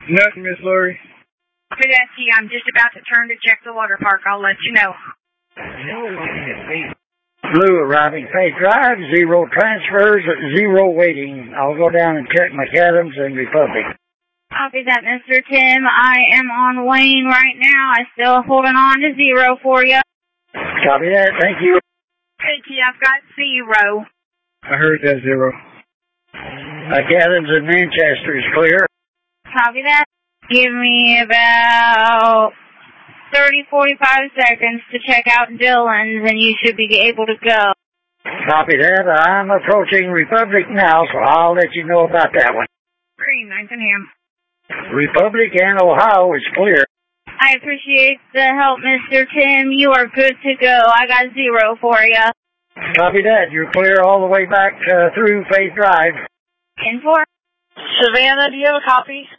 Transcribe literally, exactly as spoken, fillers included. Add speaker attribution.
Speaker 1: Nothing, Miss Lori.
Speaker 2: Good S T, I'm just about to turn to check the water park. I'll let you know.
Speaker 3: Blue arriving Faith Drive, zero transfers, zero waiting. I'll go down and check McAdams and Republic.
Speaker 4: Copy that, Mister Tim. I am on Wayne right now. I'm still holding on to zero for you.
Speaker 3: Copy that. Thank you.
Speaker 2: Hey, T, I've got zero.
Speaker 1: I heard that zero.
Speaker 3: McAdams and Manchester is clear.
Speaker 4: Copy that. Give me about thirty, forty-five seconds to check out Dillon's, and you should be able to go.
Speaker 3: Copy that. I'm approaching Republic now, so I'll let you know about that one.
Speaker 2: Green, nice and ham.
Speaker 3: Republic and Ohio is clear.
Speaker 4: I appreciate the help, Mister Tim. You are good to go. I got zero for you.
Speaker 3: Copy that. You're clear all the way back uh, through Faith Drive.
Speaker 4: ten four.
Speaker 5: Savannah, do you have a copy?